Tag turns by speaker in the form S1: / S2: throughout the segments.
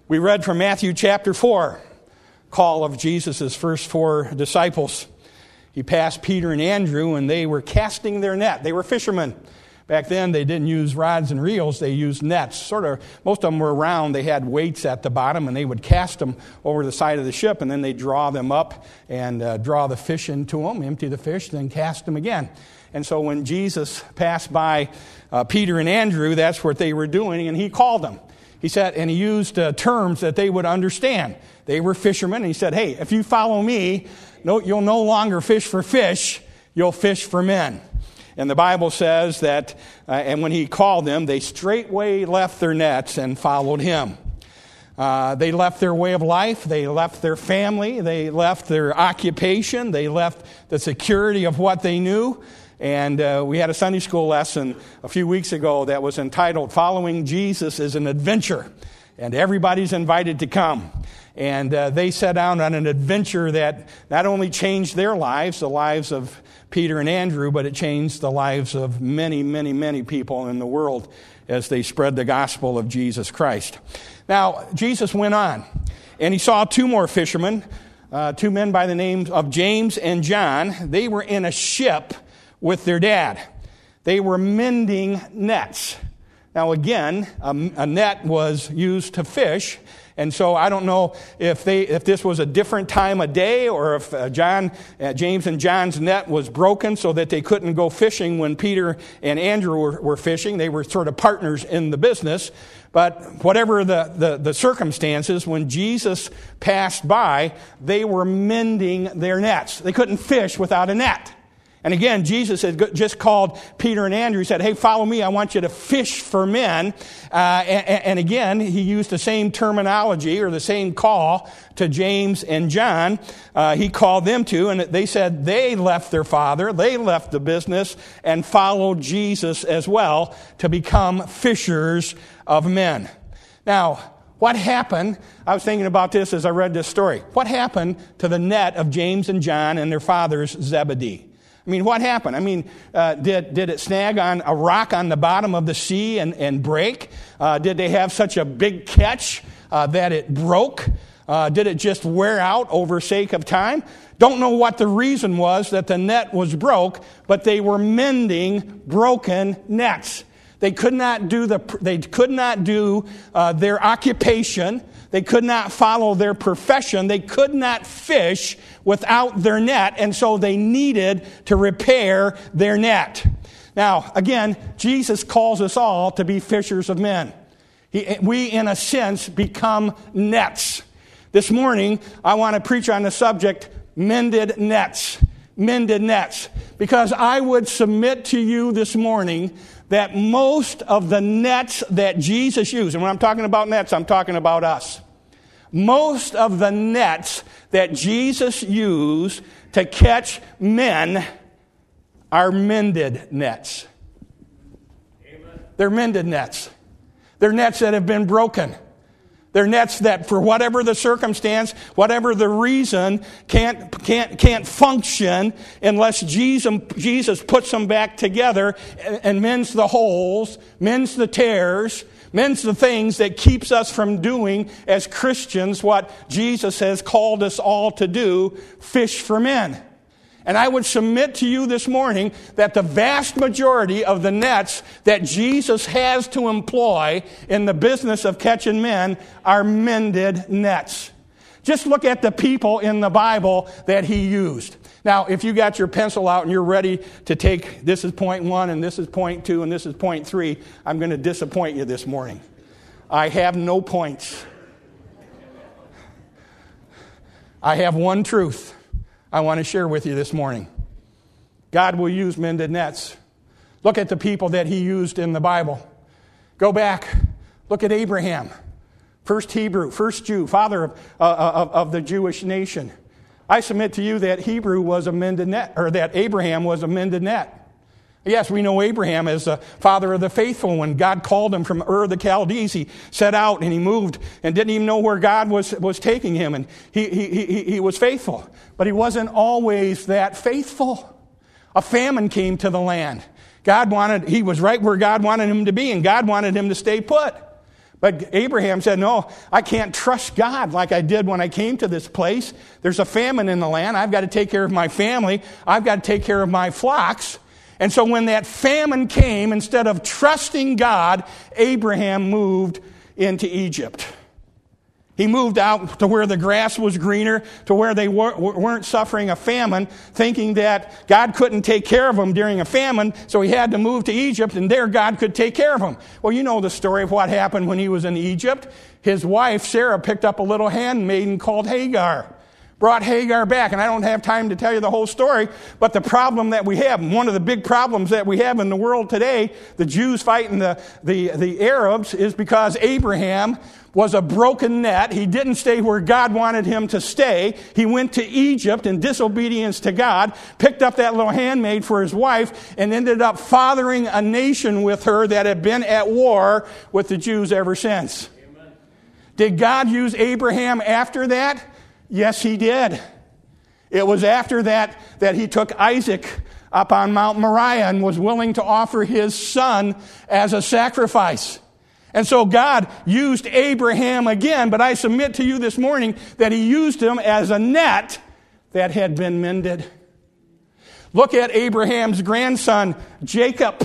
S1: We read from Matthew chapter 4, call of Jesus' first 4 disciples. He passed Peter and Andrew, and they were casting their net. They were fishermen. Back then, they didn't use rods and reels. They used nets. Most of them were round. They had weights at the bottom, and they would cast them over the side of the ship, and then they'd draw them up and draw the fish into them, empty the fish, then cast them again. And so when Jesus passed by Peter and Andrew, that's what they were doing, and he called them. He said, and he used terms that they would understand. They were fishermen, and he said, hey, if you follow me, you'll no longer fish for fish, you'll fish for men. And the Bible says that, and when he called them, they straightway left their nets and followed him. They left their way of life, they left their family, they left their occupation, they left the security of what they knew. And we had a Sunday school lesson a few weeks ago that was entitled, Following Jesus is an Adventure. And everybody's invited to come. And they set out on an adventure that not only changed their lives, the lives of Peter and Andrew, but it changed the lives of many, many, many people in the world as they spread the gospel of Jesus Christ. Now, Jesus went on, and he saw 2 more fishermen, 2 men by the names of James and John. They were in a ship with their dad. They were mending nets. Now again, a net was used to fish, and so I don't know if this was a different time of day or if James and John's net was broken so that they couldn't go fishing when Peter and Andrew were fishing. They were sort of partners in the business. But whatever the circumstances, when Jesus passed by, they were mending their nets. They couldn't fish without a net. And again, Jesus had just called Peter and Andrew. He said, hey, follow me. I want you to fish for men. And again, he used the same terminology or the same call to James and John. He called them to, and they said they left their father, they left the business, and followed Jesus as well to become fishers of men. Now, what happened? I was thinking about this as I read this story. What happened to the net of James and John and their fathers Zebedee? I mean, what happened? I mean, did it snag on a rock on the bottom of the sea and break? Did they have such a big catch that it broke? Did it just wear out over sake of time? Don't know what the reason was that the net was broke, but they were mending broken nets. They could not do their occupation. They could not follow their profession. They could not fish without their net, and so they needed to repair their net. Now, again, Jesus calls us all to be fishers of men. We, in a sense, become nets. This morning, I want to preach on the subject, mended nets. Mended nets. Because I would submit to you this morning that most of the nets that Jesus used, and when I'm talking about nets, I'm talking about us. Most of the nets that Jesus used to catch men are mended nets. Amen. They're mended nets. They're nets that have been broken. They're nets that, for whatever the circumstance, whatever the reason, can't function unless Jesus puts them back together and mends the holes, mends the tears, mends the things that keeps us from doing as Christians what Jesus has called us all to do, fish for men. And I would submit to you this morning that the vast majority of the nets that Jesus has to employ in the business of catching men are mended nets. Just look at the people in the Bible that he used. Now, if you got your pencil out and you're ready to take, this is point 1 and this is point 2 and this is point 3, I'm going to disappoint you this morning. I have no points. I have one truth I want to share with you this morning. God will use mended nets. Look at the people that he used in the Bible. Go back. Look at Abraham. First Hebrew, first Jew, father of the Jewish nation. I submit to you that Hebrew was a mended net, or that Abraham was a mended net. Yes, we know Abraham as the father of the faithful. When God called him from Ur of the Chaldees, he set out and he moved and didn't even know where God was taking him. And he was faithful. But he wasn't always that faithful. A famine came to the land. He was right where God wanted him to be, and God wanted him to stay put. But Abraham said, no, I can't trust God like I did when I came to this place. There's a famine in the land. I've got to take care of my family. I've got to take care of my flocks. And so when that famine came, instead of trusting God, Abraham moved into Egypt. He moved out to where the grass was greener, to where they weren't suffering a famine, thinking that God couldn't take care of them during a famine, so he had to move to Egypt, and there God could take care of him. Well, you know the story of what happened when he was in Egypt. His wife, Sarah, picked up a little handmaiden called Hagar, brought Hagar back, and I don't have time to tell you the whole story, but the problem that we have, one of the big problems that we have in the world today, the Jews fighting the Arabs, is because Abraham was a broken net. He didn't stay where God wanted him to stay. He went to Egypt in disobedience to God, picked up that little handmaid for his wife, and ended up fathering a nation with her that had been at war with the Jews ever since. Amen. Did God use Abraham after that? Yes, he did. It was after that he took Isaac up on Mount Moriah and was willing to offer his son as a sacrifice. And so God used Abraham again, but I submit to you this morning that he used him as a net that had been mended. Look at Abraham's grandson, Jacob.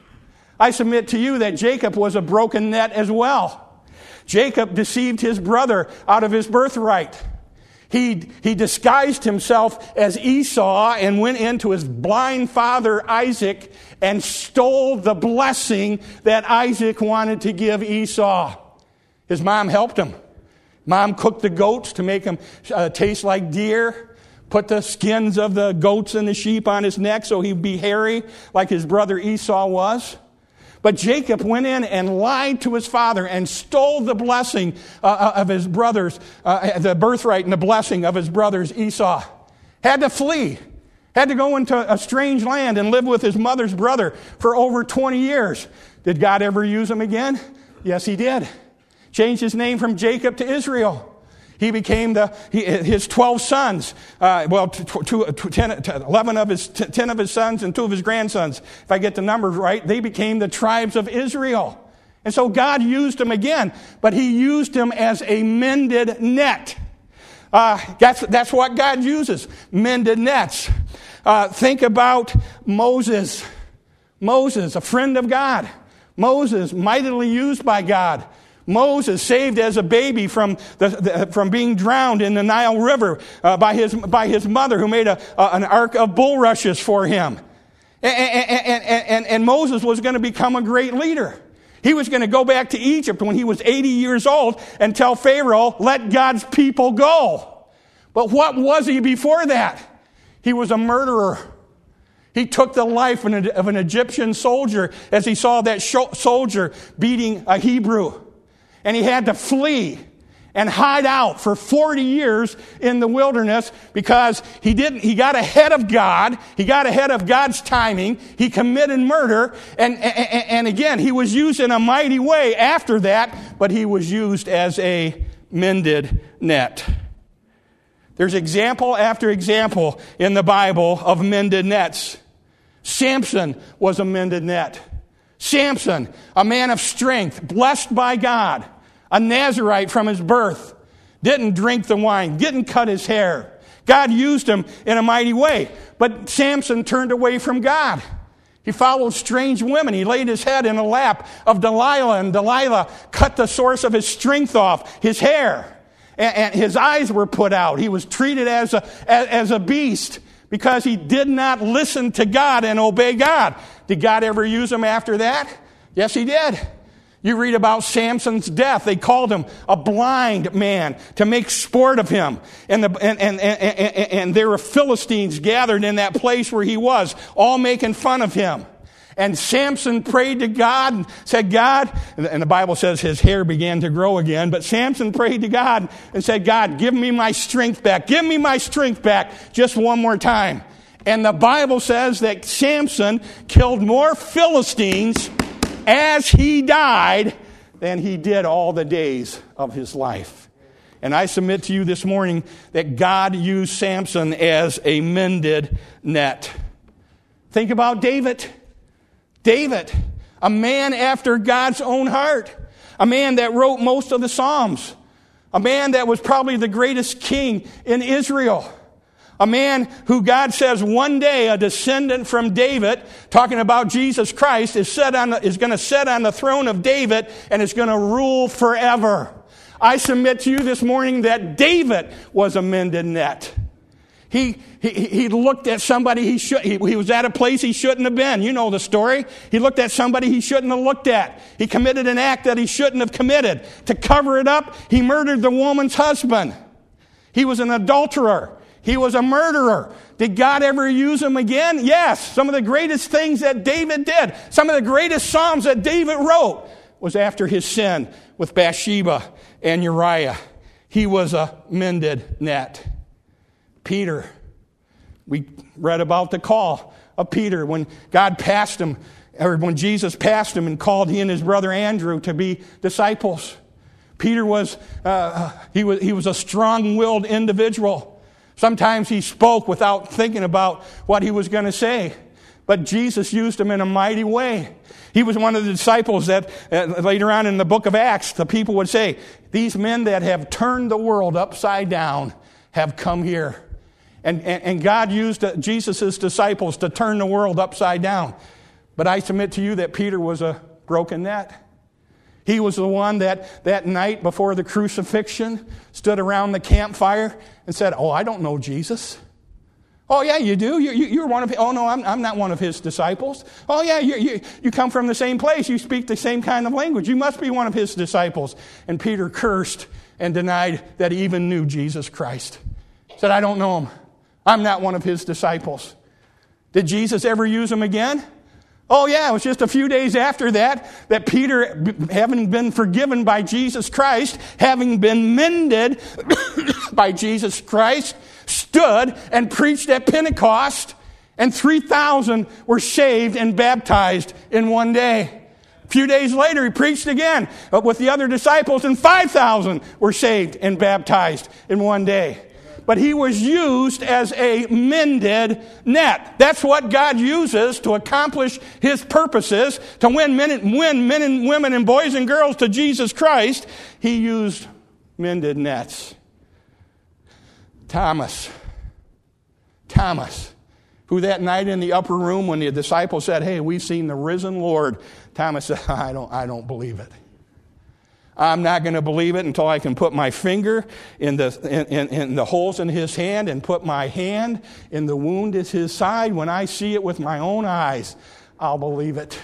S1: I submit to you that Jacob was a broken net as well. Jacob deceived his brother out of his birthright. He disguised himself as Esau and went into his blind father Isaac and stole the blessing that Isaac wanted to give Esau. His mom helped him. Mom cooked the goats to make them taste like deer, put the skins of the goats and the sheep on his neck so he'd be hairy like his brother Esau was. But Jacob went in and lied to his father and stole the blessing of his brothers, the birthright and the blessing of his brothers Esau. Had to flee. Had to go into a strange land and live with his mother's brother for over 20 years. Did God ever use him again? Yes, he did. Changed his name from Jacob to Israel. He became his 12 sons, 10 of his sons and 2 of his grandsons. If I get the numbers right, they became the tribes of Israel. And so God used him again, but he used him as a mended net. That's what God uses, mended nets. Think about Moses. Moses, a friend of God. Moses, mightily used by God. Moses, saved as a baby from being drowned in the Nile River by his mother, who made an ark of bulrushes for him. And Moses was going to become a great leader. He was going to go back to Egypt when he was 80 years old and tell Pharaoh, let God's people go. But what was he before that? He was a murderer. He took the life of an Egyptian soldier as he saw that soldier beating a Hebrew. And he had to flee and hide out for 40 years in the wilderness because he got ahead of God. He got ahead of God's timing. He committed murder. And again, he was used in a mighty way after that, but he was used as a mended net. There's example after example in the Bible of mended nets. Samson was a mended net. Samson, a man of strength, blessed by God, a Nazirite from his birth, didn't drink the wine, didn't cut his hair. God used him in a mighty way. But Samson turned away from God. He followed strange women. He laid his head in the lap of Delilah, and Delilah cut the source of his strength off, his hair. And his eyes were put out. He was treated as a beast because he did not listen to God and obey God. Did God ever use him after that? Yes, he did. You read about Samson's death. They called him a blind man to make sport of him. And there were Philistines gathered in that place where he was, all making fun of him. And Samson prayed to God and said, God, and the Bible says his hair began to grow again, but Samson prayed to God and said, God, give me my strength back. Give me my strength back just one more time. And the Bible says that Samson killed more Philistines as he died than he did all the days of his life. And I submit to you this morning that God used Samson as a mended net. Think about David. David, a man after God's own heart, a man that wrote most of the Psalms, a man that was probably the greatest king in Israel, a man who God says one day a descendant from David, talking about Jesus Christ, is going to sit on the throne of David and is going to rule forever. I submit to you this morning that David was a mended net. He looked at somebody he was at a place he shouldn't have been. You know the story. He looked at somebody he shouldn't have looked at. He committed an act that he shouldn't have committed. To cover it up, he murdered the woman's husband. He was an adulterer. He was a murderer. Did God ever use him again? Yes. Some of the greatest things that David did, some of the greatest Psalms that David wrote, was after his sin with Bathsheba and Uriah. He was a mended net. Peter, we read about the call of Peter when God passed him, or when Jesus passed him and called he and his brother Andrew to be disciples. Peter was he was a strong-willed individual. Sometimes he spoke without thinking about what he was going to say, but Jesus used him in a mighty way. He was one of the disciples that later on in the book of Acts, the people would say, "These men that have turned the world upside down have come here." And God used Jesus' disciples to turn the world upside down. But I submit to you that Peter was a broken net. He was the one that night before the crucifixion stood around the campfire and said, "Oh, I don't know Jesus." "Oh, yeah, you do? You're one of his." "Oh, no, I'm not one of his disciples." "Oh, yeah, you come from the same place. You speak the same kind of language. You must be one of his disciples." And Peter cursed and denied that he even knew Jesus Christ. He said, "I don't know him. I'm not one of his disciples." Did Jesus ever use him again? Oh yeah, it was just a few days after that Peter, having been forgiven by Jesus Christ, having been mended by Jesus Christ, stood and preached at Pentecost, and 3,000 were saved and baptized in one day. A few days later, he preached again with the other disciples, and 5,000 were saved and baptized in one day. But he was used as a mended net. That's what God uses to accomplish his purposes, to win men and women and boys and girls to Jesus Christ. He used mended nets. Thomas, who that night in the upper room when the disciples said, "Hey, we've seen the risen Lord," Thomas said, I don't believe it. I'm not going to believe it until I can put my finger in the holes in his hand and put my hand in the wound at his side. When I see it with my own eyes, I'll believe it.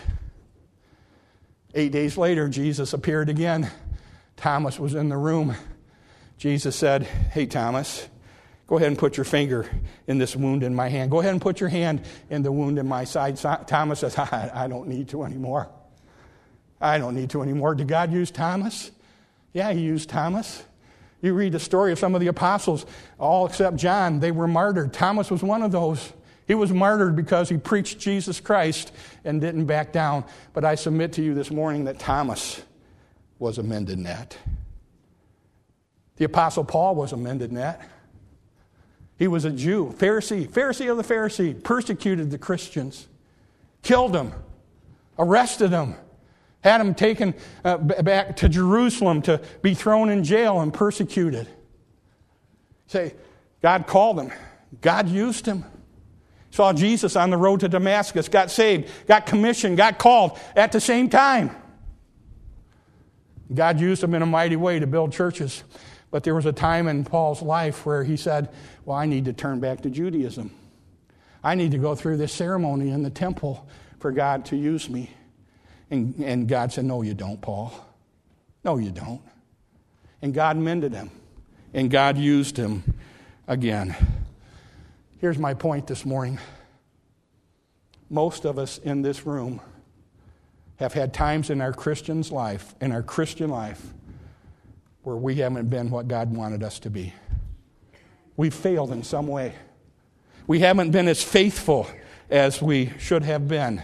S1: 8 days later, Jesus appeared again. Thomas was in the room. Jesus said, "Hey, Thomas, go ahead and put your finger in this wound in my hand. Go ahead and put your hand in the wound in my side." Thomas says, I don't need to anymore. I don't need to anymore. Did God use Thomas? Yeah, he used Thomas. You read the story of some of the apostles, all except John, they were martyred. Thomas was one of those. He was martyred because he preached Jesus Christ and didn't back down. But I submit to you this morning that Thomas was a mended net. The apostle Paul was a mended net. He was a Jew, Pharisee of the Pharisee, persecuted the Christians, killed them, arrested them, had him taken back to Jerusalem to be thrown in jail and persecuted. Say, God called him. God used him. Saw Jesus on the road to Damascus, got saved, got commissioned, got called at the same time. God used him in a mighty way to build churches. But there was a time in Paul's life where he said, "Well, I need to turn back to Judaism. I need to go through this ceremony in the temple for God to use me." And God said, "No, you don't, Paul. No, you don't." And God mended him. And God used him again. Here's my point this morning. Most of us in this room have had times in our Christian life, where we haven't been what God wanted us to be. We've failed in some way. We haven't been as faithful as we should have been.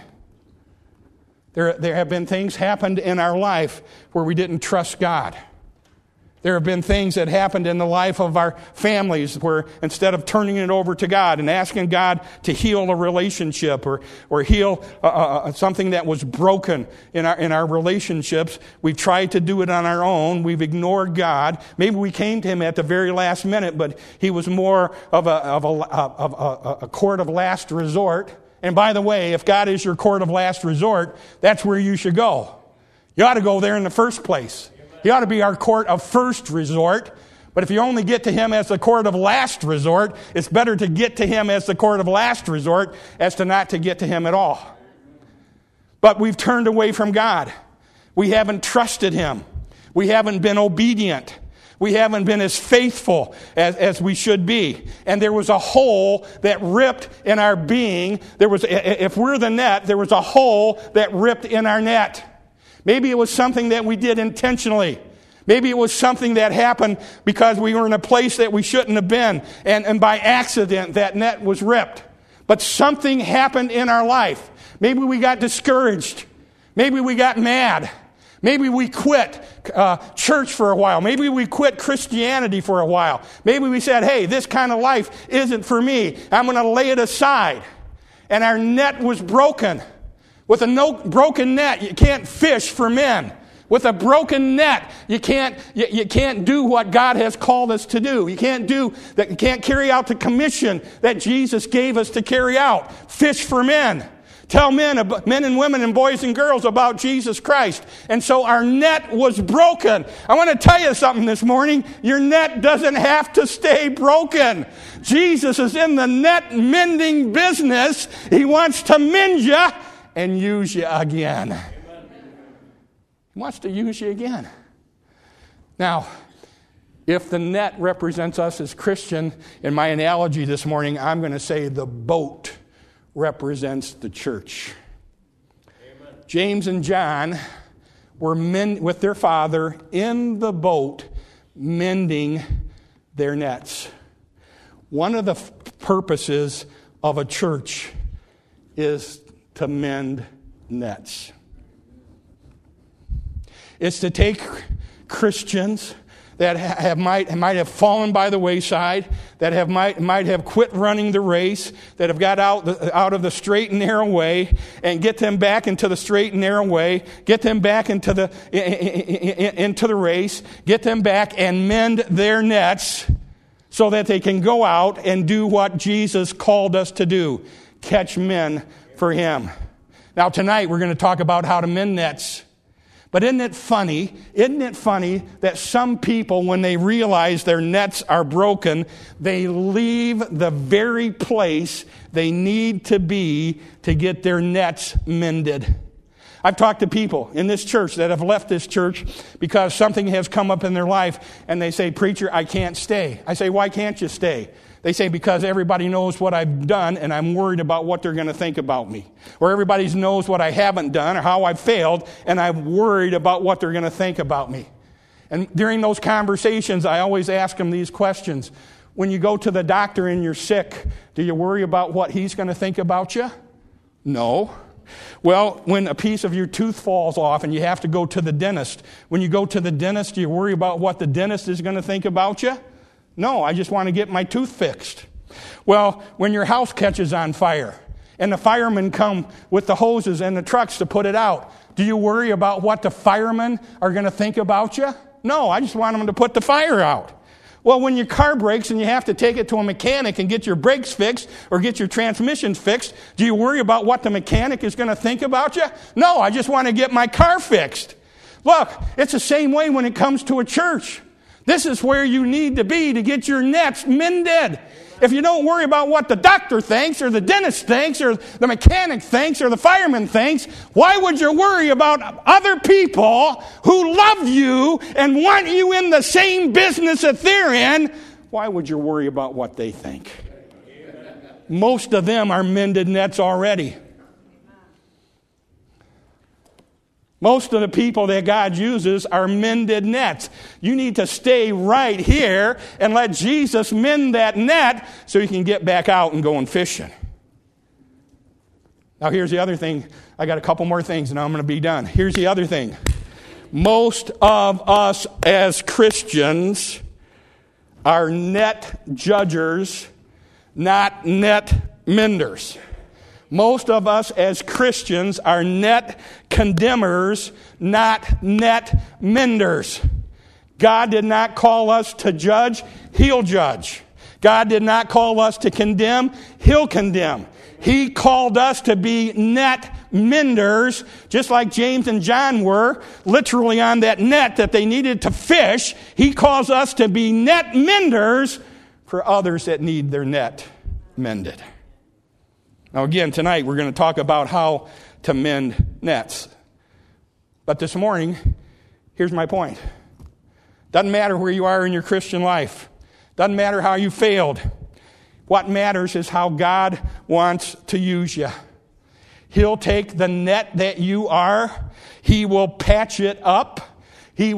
S1: There have been things happened in our life where we didn't trust God. There have been things that happened in the life of our families where instead of turning it over to God and asking God to heal a relationship or heal something that was broken in our relationships, we've tried to do it on our own. We've ignored God. Maybe we came to Him at the very last minute, but He was more of a court of last resort. And by the way, if God is your court of last resort, that's where you should go. You ought to go there in the first place. He ought to be our court of first resort. But if you only get to Him as the court of last resort, it's better to get to Him as the court of last resort as to not to get to Him at all. But we've turned away from God. We haven't trusted Him. We haven't been obedient. We haven't been as faithful as we should be. And there was a hole that ripped in our being. If we're the net, there was a hole that ripped in our net. Maybe it was something that we did intentionally. Maybe it was something that happened because we were in a place that we shouldn't have been. And by accident, that net was ripped. But something happened in our life. Maybe we got discouraged. Maybe we got mad. Maybe we quit church for a while. Maybe we quit Christianity for a while. Maybe we said, hey, this kind of life isn't for me. I'm going to lay it aside. And our net was broken. With a broken net, you can't fish for men. With a broken net, you can't do what God has called us to do. You can't carry out the commission that Jesus gave us to carry out. Fish for men. Tell men and women and boys and girls about Jesus Christ. And so our net was broken. I want to tell you something this morning. Your net doesn't have to stay broken. Jesus is in the net mending business. He wants to mend you and use you again. He wants to use you again. Now, if the net represents us as Christian, in my analogy this morning, I'm going to say the boat represents the church. Amen. James and John were men with their father in the boat mending their nets. One of the purposes of a church is to mend nets. It's to take Christians that might have fallen by the wayside, that might have quit running the race, that have got out of the straight and narrow way, and get them back into the straight and narrow way, get them back into the race, get them back and mend their nets so that they can go out and do what Jesus called us to do, catch men for Him. Now tonight we're going to talk about how to mend nets. But isn't it funny that some people, when they realize their nets are broken, they leave the very place they need to be to get their nets mended. I've talked to people in this church that have left this church because something has come up in their life and they say, "Preacher, I can't stay." I say, "Why can't you stay?" They say, "Because everybody knows what I've done and I'm worried about what they're going to think about me." Or everybody knows what I haven't done or how I've failed and I'm worried about what they're going to think about me. And during those conversations, I always ask them these questions. When you go to the doctor and you're sick, do you worry about what he's going to think about you? No. Well, when a piece of your tooth falls off and you have to go to the dentist, when you go to the dentist, do you worry about what the dentist is going to think about you? No, I just want to get my tooth fixed. Well, when your house catches on fire and the firemen come with the hoses and the trucks to put it out, do you worry about what the firemen are going to think about you? No, I just want them to put the fire out. Well, when your car breaks and you have to take it to a mechanic and get your brakes fixed or get your transmissions fixed, do you worry about what the mechanic is going to think about you? No, I just want to get my car fixed. Look, it's the same way when it comes to a church. This is where you need to be to get your nets mended. If you don't worry about what the doctor thinks or the dentist thinks or the mechanic thinks or the fireman thinks, why would you worry about other people who love you and want you in the same business that they're in? Why would you worry about what they think? Most of them are mended nets already. Most of the people that God uses are mended nets. You need to stay right here and let Jesus mend that net so you can get back out and go and fishing. Now here's the other thing. I got a couple more things and I'm going to be done. Here's the other thing. Most of us as Christians are net judgers, not net menders. Most of us as Christians are net condemners, not net menders. God did not call us to judge, He'll judge. God did not call us to condemn, He'll condemn. He called us to be net menders, just like James and John were, literally on that net that they needed to fish. He calls us to be net menders for others that need their net mended. Now again, tonight we're going to talk about how to mend nets. But this morning, here's my point. Doesn't matter where you are in your Christian life. Doesn't matter how you failed. What matters is how God wants to use you. He'll take the net that you are. He will patch it up. He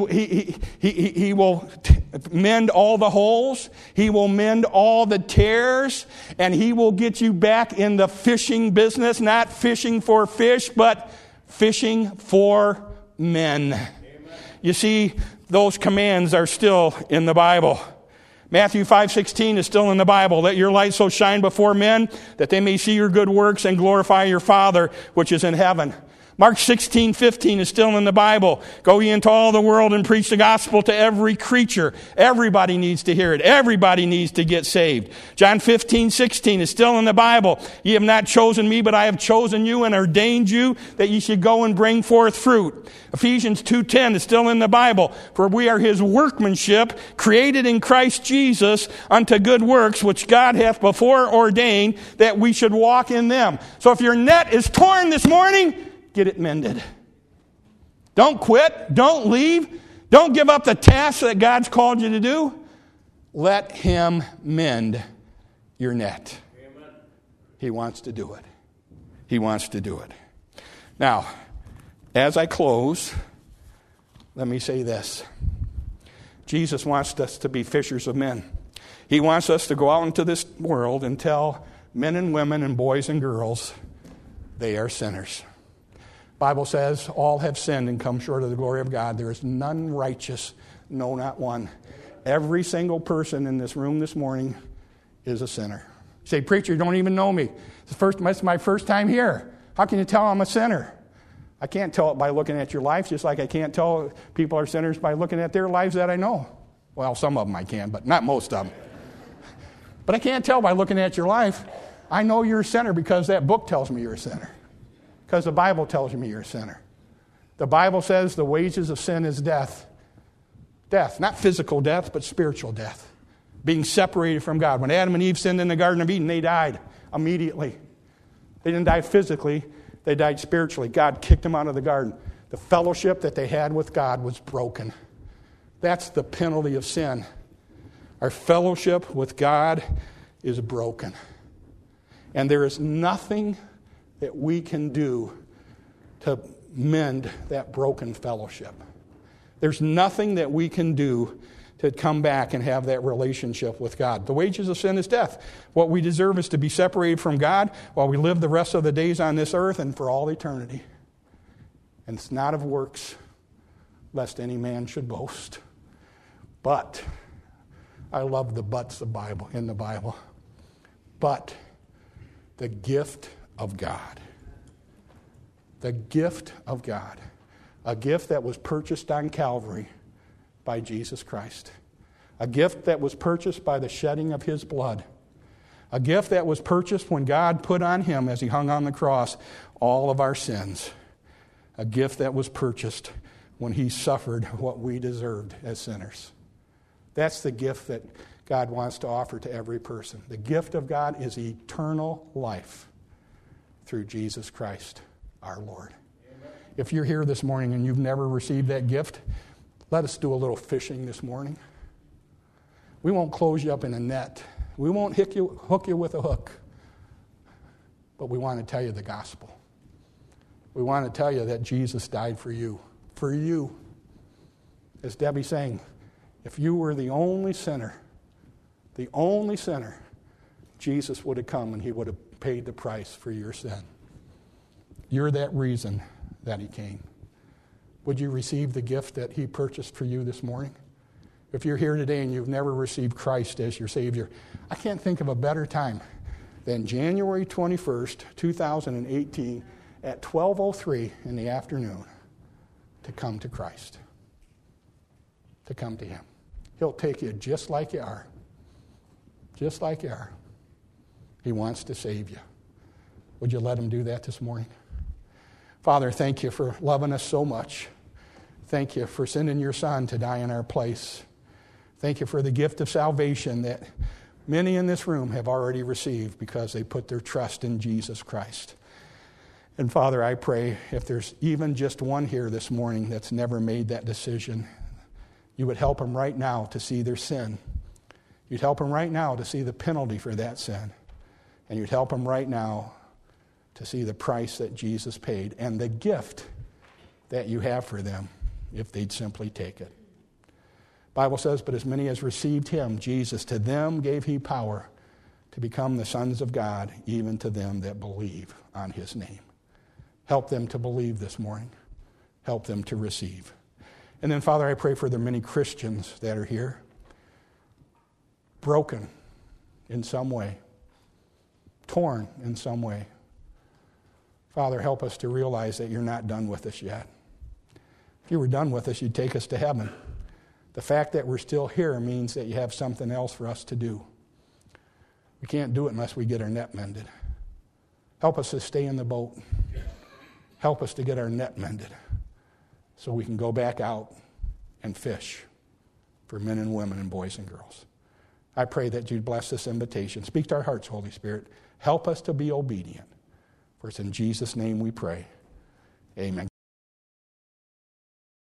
S1: will mend all the holes. He will mend all the tears. And He will get you back in the fishing business, not fishing for fish, but fishing for men. Amen. You see, those commands are still in the Bible. Matthew 5:16 is still in the Bible. Let your light so shine before men that they may see your good works and glorify your Father which is in heaven. Mark 16:15 is still in the Bible. Go ye into all the world and preach the gospel to every creature. Everybody needs to hear it. Everybody needs to get saved. John 15:16 is still in the Bible. Ye have not chosen me, but I have chosen you and ordained you that ye should go and bring forth fruit. Ephesians 2:10 is still in the Bible. For we are His workmanship, created in Christ Jesus unto good works, which God hath before ordained that we should walk in them. So if your net is torn this morning, get it mended. Don't quit. Don't leave. Don't give up the task that God's called you to do. Let Him mend your net. Amen. He wants to do it. He wants to do it. Now, as I close, let me say this. Jesus wants us to be fishers of men. He wants us to go out into this world and tell men and women and boys and girls they are sinners. Bible says all have sinned and come short of the glory of God. There is none righteous, no, not one. Every single person in this room this morning is a sinner. You say, preacher, you don't even know me. It's my first time here. How can you tell I'm a sinner? I can't tell it by looking at your life, just like I can't tell people are sinners by looking at their lives that I know. Well, some of them I can, but not most of them. But I can't tell by looking at your life. I know you're a sinner because that book tells me you're a sinner. Because the Bible tells me you're a sinner. The Bible says the wages of sin is death. Death, not physical death, but spiritual death. Being separated from God. When Adam and Eve sinned in the Garden of Eden, they died immediately. They didn't die physically, they died spiritually. God kicked them out of the garden. The fellowship that they had with God was broken. That's the penalty of sin. Our fellowship with God is broken. And there is nothing that we can do to mend that broken fellowship. There's nothing that we can do to come back and have that relationship with God. The wages of sin is death. What we deserve is to be separated from God while we live the rest of the days on this earth and for all eternity. And it's not of works, lest any man should boast. But, I love the buts in the Bible. But the gift of God. The gift of God. A gift that was purchased on Calvary by Jesus Christ. A gift that was purchased by the shedding of His blood. A gift that was purchased when God put on Him, as He hung on the cross, all of our sins. A gift that was purchased when He suffered what we deserved as sinners. That's the gift that God wants to offer to every person. The gift of God is eternal life through Jesus Christ, our Lord. Amen. If you're here this morning and you've never received that gift, let us do a little fishing this morning. We won't close you up in a net. We won't hook you with a hook. But we want to tell you the gospel. We want to tell you that Jesus died for you. For you. As Debbie sang, if you were the only sinner, Jesus would have come and He would have paid the price for your sin. You're that reason that He came. Would you receive the gift that he purchased for you this morning? If you're here today and you've never received Christ as your Savior, I can't think of a better time than January 21st, 2018 at 12:03 in the afternoon to come to Christ, to come to him. He'll take you just like you are. Just like you are. He wants to save you. Would you let him do that this morning? Father, thank you for loving us so much. Thank you for sending your Son to die in our place. Thank you for the gift of salvation that many in this room have already received because they put their trust in Jesus Christ. And Father, I pray if there's even just one here this morning that's never made that decision, you would help them right now to see their sin. You'd help them right now to see the penalty for that sin. And you'd help them right now to see the price that Jesus paid and the gift that you have for them if they'd simply take it. Bible says, but as many as received him, Jesus, to them gave he power to become the sons of God, even to them that believe on his name. Help them to believe this morning. Help them to receive. And then, Father, I pray for the many Christians that are here, broken in some way, torn in some way. Father, help us to realize that you're not done with us yet. If you were done with us, you'd take us to heaven. The fact that we're still here means that you have something else for us to do. We can't do it unless we get our net mended. Help us to stay in the boat. Help us to get our net mended so we can go back out and fish for men and women and boys and girls. I pray that you'd bless this invitation. Speak to our hearts, Holy Spirit. Help us to be obedient. For it's in Jesus' name we pray. Amen.